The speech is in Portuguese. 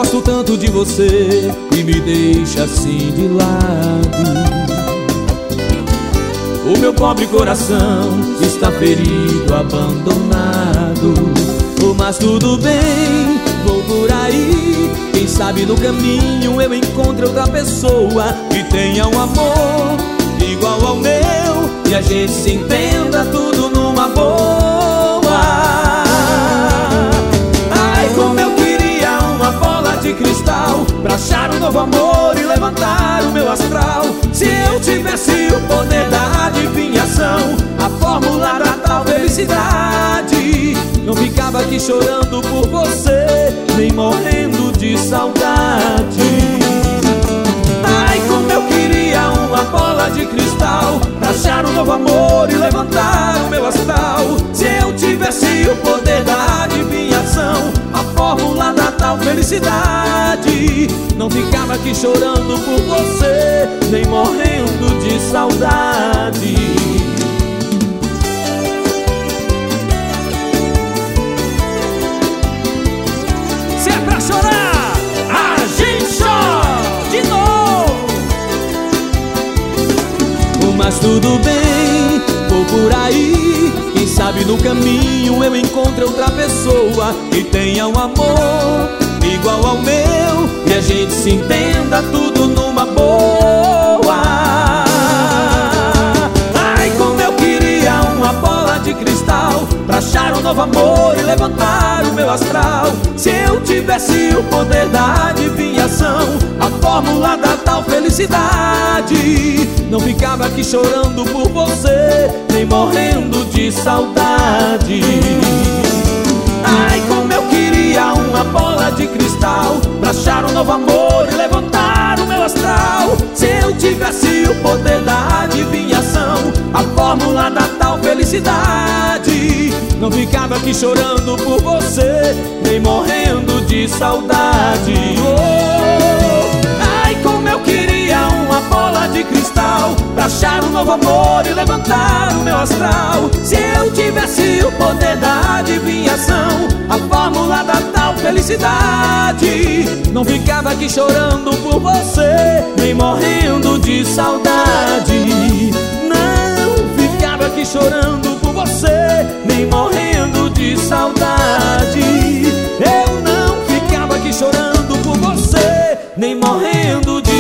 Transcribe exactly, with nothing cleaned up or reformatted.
gosto tanto de você e me deixa assim de lado. O meu pobre coração está ferido, abandonado. Oh, mas tudo bem, vou por aí. Quem sabe no caminho eu encontre outra pessoa que tenha um amor igual ao meu, e a gente se entenda tudo numa boa. Ai, como eu queria uma bola de cristal pra achar um novo amor e levantar o meu astral. Se eu tivesse o poder da adivinhação, a fórmula da tal felicidade, não ficava aqui chorando por você, nem morrendo de saudade. Ai, como eu queria uma bola de cristal pra achar um novo amor e levantar o meu astral. Se eu tivesse o poder da adivinhação, a fórmula da tal felicidade, não ficava aqui chorando por você, nem morrendo de saudade. Se é pra chorar, a gente chora de novo. Mas tudo bem, vou por aí. Quem sabe no caminho eu encontre outra pessoa que tenha um amor igual ao meu, e a gente se entenda tudo numa boa. Ai, como eu queria uma bola de cristal pra achar um novo amor e levantar o meu astral. Se eu tivesse o poder da adivinhação, a fórmula da tal felicidade, não ficava aqui chorando por você, nem morrendo de saudade. Ai, como eu queria uma bola de cristal pra achar um novo amor e levantar o meu astral. Se eu tivesse o poder da adivinhação, a fórmula da tal felicidade, não ficava aqui chorando por você, nem morrendo de saudade. Oh, ai, como eu queria uma bola de cristal pra achar um novo amor e levantar o meu astral. Se eu tivesse o poder da adivinhação, a fórmula da tal felicidade, não ficava aqui chorando por você, nem morrendo de saudade. Não ficava aqui chorando por você, nem morrendo de saudade. Eu não ficava aqui chorando por você, nem morrendo de